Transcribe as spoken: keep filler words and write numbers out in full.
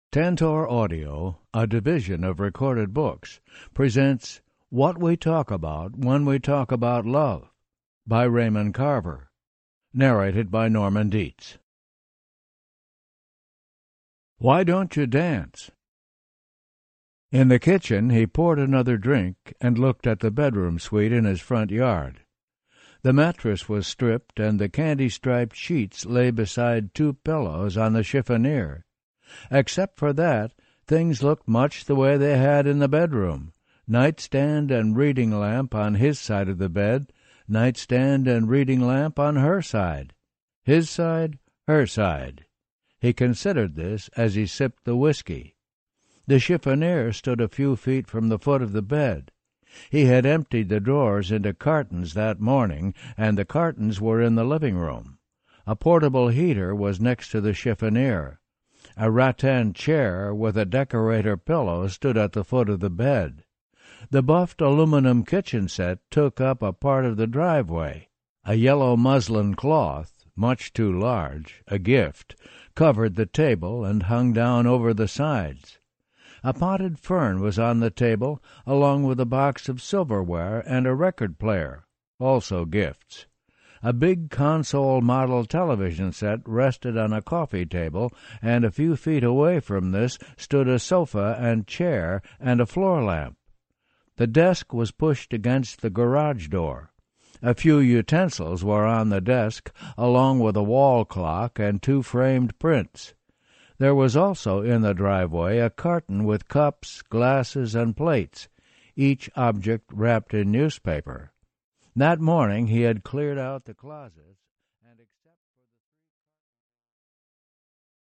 Tantor Audio, a division of Recorded Books, presents What We Talk About When We Talk About Love by Raymond Carver, narrated by Norman Dietz. Why don't you dance? In the kitchen, he poured another drink and looked at the bedroom suite in his front yard. The mattress was stripped, and the candy-striped sheets lay beside two pillows on the chiffonier. Except for that, things looked much the way they had in the bedroom. Nightstand and reading lamp on his side of the bed, nightstand and reading lamp on her side. His side, her side. He considered this as he sipped the whiskey. The chiffonier stood a few feet from the foot of the bed. He had emptied the drawers into cartons that morning, and the cartons were in the living room. A portable heater was next to the chiffonier. A rattan chair with a decorator pillow stood at the foot of the bed. The buffed aluminum kitchen set took up a part of the driveway. A yellow muslin cloth, much too large, a gift, covered the table and hung down over the sides. A potted fern was on the table, along with a box of silverware and a record player, also gifts. A big console model television set rested on a coffee table, and a few feet away from this stood a sofa and chair and a floor lamp. The desk was pushed against the garage door. A few utensils were on the desk, along with a wall clock and two framed prints. There was also in the driveway a carton with cups, glasses, and plates, each object wrapped in newspaper. That morning he had cleared out the closet